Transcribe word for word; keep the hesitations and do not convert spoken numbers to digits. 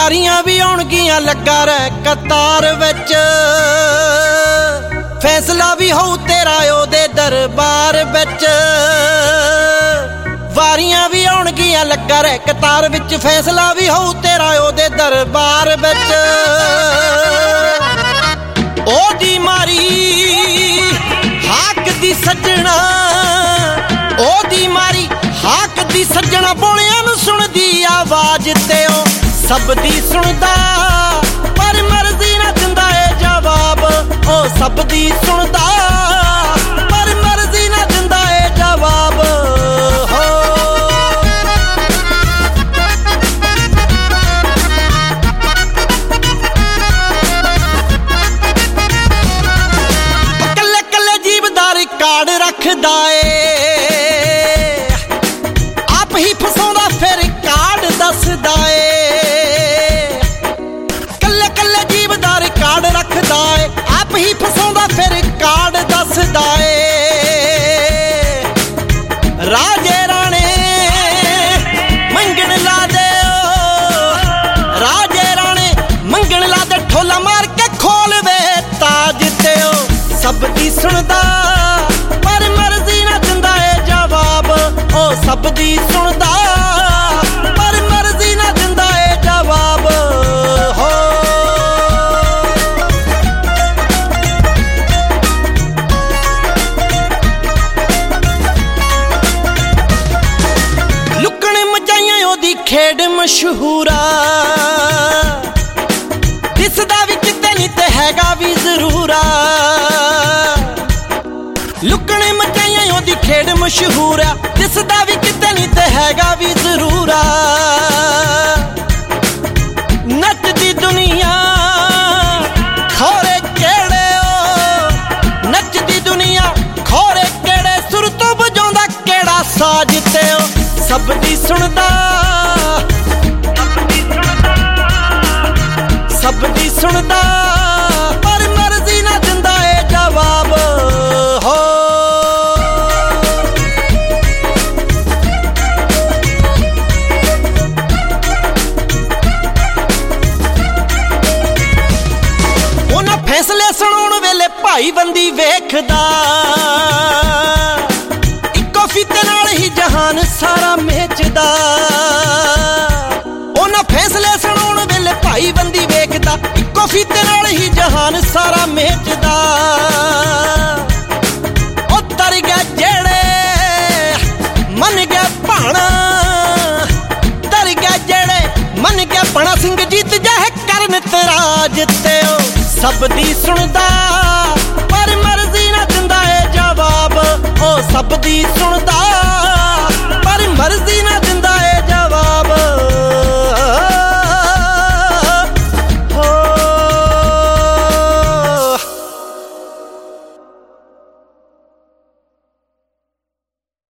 ਵਾਰੀਆਂ ਵੀ ਆਉਣਗੀਆਂ ਲੱਗਾ ਰਹਿ ਕਤਾਰ ਵਿੱਚ, ਫੈਸਲਾ ਵੀ ਹੋਊ ਤੇਰਾ ਉਹਦੇ ਦਰਬਾਰ ਵਿੱਚ। ਵਾਰੀਆਂ ਵੀ ਆਉਣਗੀਆਂ ਲੱਗਾ ਰਹਿ ਕਤਾਰ ਵਿੱਚ, ਫੈਸਲਾ ਵੀ ਹੋਊ ਤੇਰਾ ਉਹਦੇ ਦਰਬਾਰ ਵਿੱਚ। ਉਹਦੀ ਮਾਰੀ ਹਾਕ ਦੀ ਸੱਜਣਾ, ਉਹਦੀ ਮਾਰੀ ਹਾਕ ਦੀ ਸੱਜਣਾ, ਬੋਲਿਆਂ ਨੂੰ ਸੁਣਦੀ ਆਵਾਜ਼ ਤੇ ਉਹ ਸਭ ਦੀ ਸੁਣਦਾ, ਪਰ ਮਰਜ਼ੀ ਨਾ ਦਿੰਦਾ ਏ ਜਵਾਬ। ਉਹ ਸਭ ਦੀ ਸੁਣਦਾ, ਪਰ ਮਰਜ਼ੀ ਨਾ ਦਿੰਦਾ ਏ ਜਵਾਬ। ਹੋ ਕੱਲੇ ਕੱਲੇ ਜੀਵ ਦਾ ਰਿਕਾਰਡ ਰੱਖਦਾ ਏ, ਆਪ ਹੀ ਫਸਾਉਂਦਾ ਫਿਰ ਕਾਰਡ ਦੱਸਦਾ ਏ। ਕੱਲੇ ਕੱਲੇ ਜੀਵ ਦਾ ਰਿਕਾਰਡ ਰੱਖਦਾ ਏ, ਆਪ ਹੀ ਫਸਾਉਂਦਾ ਫਿਰ ਕਾਰਡ ਦੱਸਦਾ ਏ। ਰਾਜੇ ਰਾਣੇ ਮੰਗਣ ਲਾ ਦੇ, ਰਾਜੇ ਰਾਣੇ ਮੰਗਣ ਲਾ ਦੇ, ਠੋਲਾ ਮਾਰ ਕੇ ਖੋਲਵੇ ਤਾਜ ਤੇ ਉਹ ਸਭ ਦੀ ਸੁਣਦਾ, ਪਰ ਮਰਜ਼ੀ ਨਾ ਦਿੰਦਾ ਏ ਜਵਾਬ। ਉਹ ਸਭ ਦੀ ਸੁਣਦਾ, ਪਰ ਮਰਜ਼ੀ ਨਾ ਦਿੰਦਾ ਏ ਜਵਾਬ। ਹੋ ਲੁਕਣ ਮਚਾਈਆਂ ਉਹਦੀ ਖੇਡ ਮਸ਼ਹੂਰਾ, ਦਿਸਦਾ ਵੀ ਕਿਤੇ ਨਹੀਂ ਤੇ ਹੈਗਾ ਵੀ ਜ਼ਰੂਰਾ। ਲੁਕਣ ਮਚਾਈਆਂ ਉਹਦੀ ਖੇਡ ਮਸ਼ਹੂਰ ਆ, ਦਿਸਦਾ ਵੀ ਕਿਤੇ ਨਹੀਂ ਤੇ ਹੈਗਾ ਵੀ ਜ਼ਰੂਰਾ। ਨੱਚਦੀ ਦੁਨੀਆ ਖੋਰੇ ਕਿਹੜੇ, ਉਹ ਨੱਚਦੀ ਦੁਨੀਆ ਖੋਰੇ ਕਿਹੜੇ, ਸੁਰ ਤੋਂ ਵਜਾਉਂਦਾ ਕਿਹੜਾ ਸਾਜ ਤੇ ਉਹ ਸਭ ਦੀ ਸੁਣਦਾ, ਸਭ ਦੀ ਸੁਣਦਾ, ਪਰ ਮਰਜ਼ੀ ਨਾ ਦਿੰਦਾ ਏ ਜਵਾਬ। ਹੋ ਉਹਨਾਂ ਫੈਸਲੇ ਸੁਣਾਉਣ ਵੇਲੇ ਭਾਈਬੰਦੀ ਵੇਖਦਾ, ਇੱਕੋ ਫੀਤੇ ਨਾਲ ਹੀ ਜਹਾਨ ਸਾਰਾ ਮੇਚਦਾ। ਉਹਨਾਂ ਫੈਸਲੇ ਸੁਣਾਉਣ ਵੇਲੇ ਭਾਈਬੰਦੀ ਵੇਖਦਾ, ਇੱਕੋ ਫੀਤੇ ਨਾਲ ਹੀ ਜਹਾਨ ਸਾਰਾ ਮੇਚਦਾ। ਉਹ ਤਰ ਗਿਆ ਜਿਹੜੇ ਮੰਨ ਗਿਆ ਭਾਣਾ, ਤਰ ਗਿਆ ਜਿਹੜੇ ਮੰਨ ਗਿਆ ਭਾਣਾ, ਸਿੰਘ ਜੀਤ ਜਾਹੇ ਕਰਨ ਤਰਾਜ ਤੇ ਉਹ ਸਭ ਦੀ ਸੁਣਦਾ, ਪਰ ਮਰਜ਼ੀ ਨਾ ਦਿੰਦਾ ਏ ਜਵਾਬ। ਉਹ ਸਭ ਦੀ ਸੁਣਦਾ,